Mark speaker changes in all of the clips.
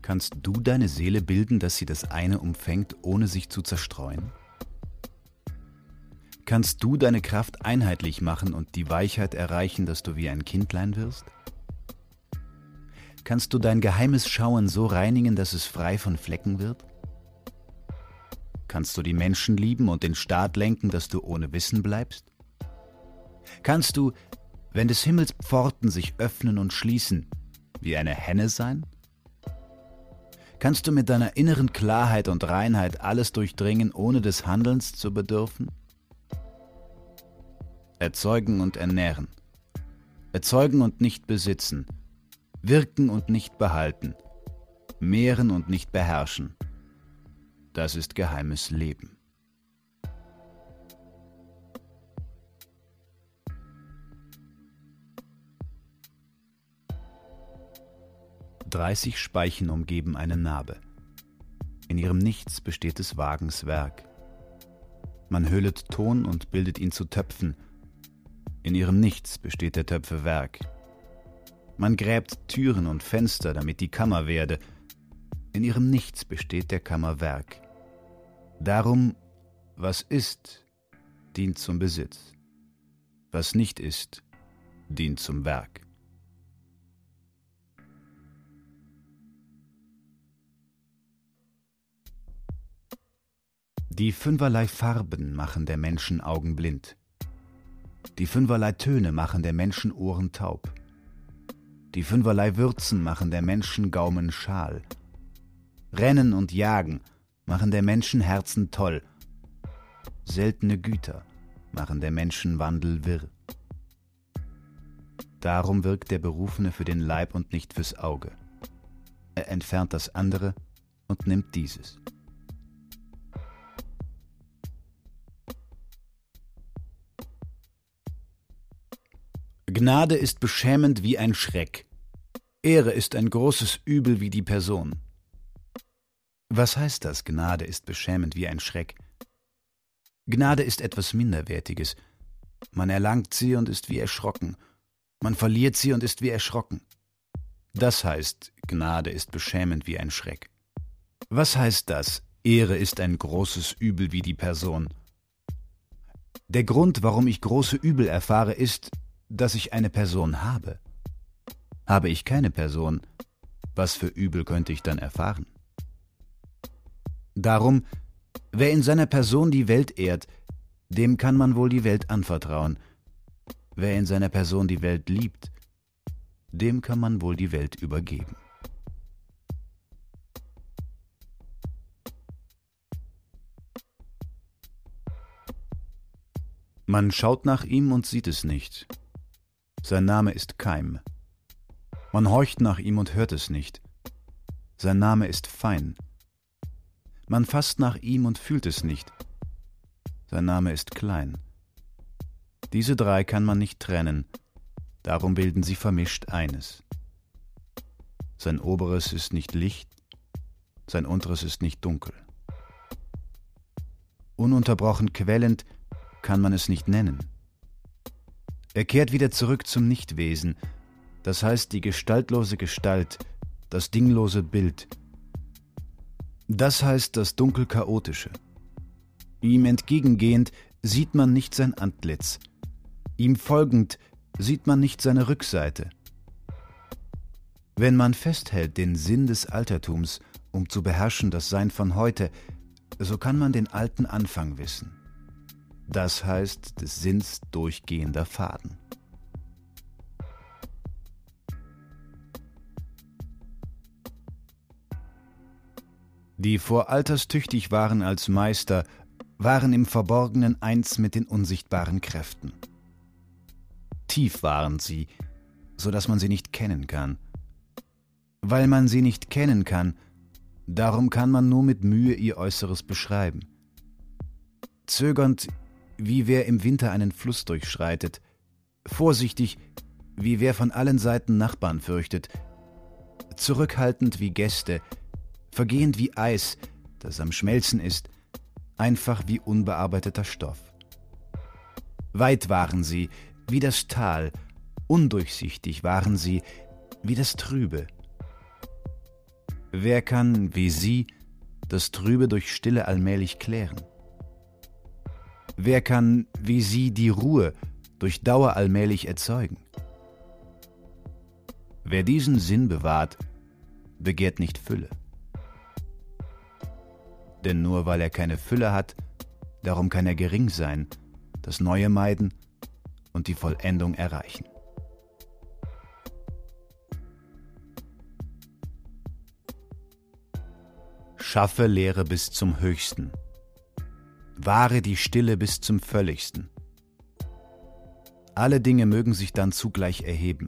Speaker 1: Kannst du deine Seele bilden, dass sie das eine umfängt, ohne sich zu zerstreuen? Kannst du deine Kraft einheitlich machen und die Weichheit erreichen, dass du wie ein Kindlein wirst? Kannst du dein geheimes Schauen so reinigen, dass es frei von Flecken wird? Kannst du die Menschen lieben und den Staat lenken, dass du ohne Wissen bleibst? Kannst du, wenn des Himmels Pforten sich öffnen und schließen, wie eine Henne sein? Kannst du mit deiner inneren Klarheit und Reinheit alles durchdringen, ohne des Handelns zu bedürfen? Erzeugen und ernähren, erzeugen und nicht besitzen, wirken und nicht behalten, mehren und nicht beherrschen. Das ist geheimes Leben. »30 Speichen umgeben eine Narbe. In ihrem Nichts besteht des Wagens Werk. Man höhlet Ton und bildet ihn zu Töpfen. In ihrem Nichts besteht der Töpfe Werk. Man gräbt Türen und Fenster, damit die Kammer werde. In ihrem Nichts besteht der Kammer Werk. Darum, was ist, dient zum Besitz. Was nicht ist, dient zum Werk.« Die fünferlei Farben machen der Menschen Augen blind. Die fünferlei Töne machen der Menschen Ohren taub. Die fünferlei Würzen machen der Menschen Gaumen schal. Rennen und Jagen machen der Menschen Herzen toll. Seltene Güter machen der Menschen Wandel wirr. Darum wirkt der Berufene für den Leib und nicht fürs Auge. Er entfernt das andere und nimmt dieses. Gnade ist beschämend wie ein Schreck. Ehre ist ein großes Übel wie die Person. Was heißt das, Gnade ist beschämend wie ein Schreck? Gnade ist etwas Minderwertiges. Man erlangt sie und ist wie erschrocken. Man verliert sie und ist wie erschrocken. Das heißt, Gnade ist beschämend wie ein Schreck. Was heißt das, Ehre ist ein großes Übel wie die Person? Der Grund, warum ich große Übel erfahre, ist, dass ich eine Person habe. Habe ich keine Person, was für Übel könnte ich dann erfahren? Darum, wer in seiner Person die Welt ehrt, dem kann man wohl die Welt anvertrauen. Wer in seiner Person die Welt liebt, dem kann man wohl die Welt übergeben. Man schaut nach ihm und sieht es nicht. Sein Name ist Keim. Man horcht nach ihm und hört es nicht. Sein Name ist Fein. Man fasst nach ihm und fühlt es nicht. Sein Name ist Klein. Diese drei kann man nicht trennen, darum bilden sie vermischt eines. Sein Oberes ist nicht Licht, sein Unteres ist nicht dunkel. Ununterbrochen quellend kann man es nicht nennen. Er kehrt wieder zurück zum Nichtwesen, das heißt die gestaltlose Gestalt, das dinglose Bild. Das heißt das Dunkel-Chaotische. Ihm entgegengehend sieht man nicht sein Antlitz, ihm folgend sieht man nicht seine Rückseite. Wenn man festhält den Sinn des Altertums, um zu beherrschen das Sein von heute, so kann man den alten Anfang wissen. Das heißt des Sinns durchgehender Faden. Die vor alterstüchtig waren als Meister, waren im Verborgenen eins mit den unsichtbaren Kräften. Tief waren sie, so dass man sie nicht kennen kann. Weil man sie nicht kennen kann, darum kann man nur mit Mühe ihr Äußeres beschreiben. Zögernd, wie wer im Winter einen Fluss durchschreitet, vorsichtig, wie wer von allen Seiten Nachbarn fürchtet, zurückhaltend wie Gäste, vergehend wie Eis, das am Schmelzen ist, einfach wie unbearbeiteter Stoff. Weit waren sie, wie das Tal, undurchsichtig waren sie, wie das Trübe. Wer kann, wie sie, das Trübe durch Stille allmählich klären? Wer kann, wie sie, die Ruhe durch Dauer allmählich erzeugen? Wer diesen Sinn bewahrt, begehrt nicht Fülle. Denn nur weil er keine Fülle hat, darum kann er gering sein, das Neue meiden und die Vollendung erreichen. Schaffe Lehre bis zum Höchsten. Wahre die Stille bis zum Völligsten. Alle Dinge mögen sich dann zugleich erheben.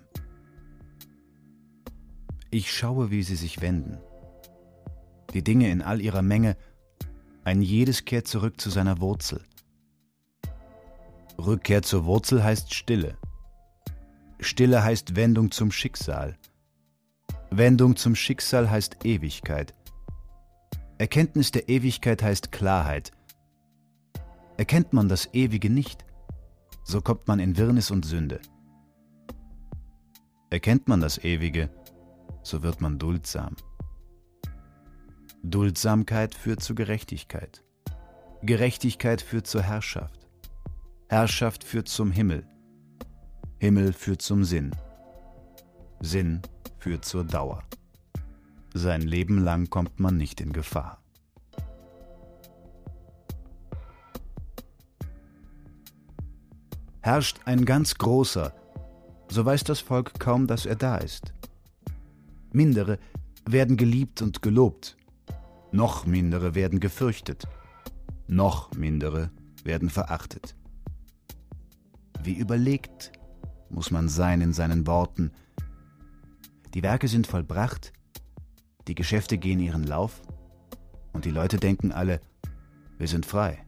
Speaker 1: Ich schaue, wie sie sich wenden. Die Dinge in all ihrer Menge, ein jedes kehrt zurück zu seiner Wurzel. Rückkehr zur Wurzel heißt Stille. Stille heißt Wendung zum Schicksal. Wendung zum Schicksal heißt Ewigkeit. Erkenntnis der Ewigkeit heißt Klarheit. Erkennt man das Ewige nicht, so kommt man in Wirrnis und Sünde. Erkennt man das Ewige, so wird man duldsam. Duldsamkeit führt zu Gerechtigkeit. Gerechtigkeit führt zur Herrschaft. Herrschaft führt zum Himmel. Himmel führt zum Sinn. Sinn führt zur Dauer. Sein Leben lang kommt man nicht in Gefahr. Herrscht ein ganz Großer, so weiß das Volk kaum, dass er da ist. Mindere werden geliebt und gelobt, noch mindere werden gefürchtet, noch mindere werden verachtet. Wie überlegt muss man sein in seinen Worten. Die Werke sind vollbracht, die Geschäfte gehen ihren Lauf und die Leute denken alle, wir sind frei.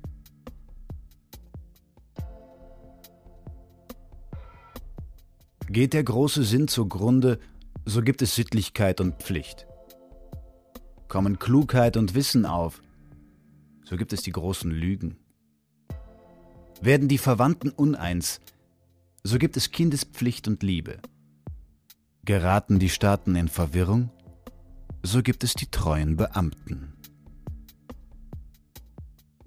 Speaker 1: Geht der große Sinn zugrunde, so gibt es Sittlichkeit und Pflicht. Kommen Klugheit und Wissen auf, so gibt es die großen Lügen. Werden die Verwandten uneins, so gibt es Kindespflicht und Liebe. Geraten die Staaten in Verwirrung, so gibt es die treuen Beamten.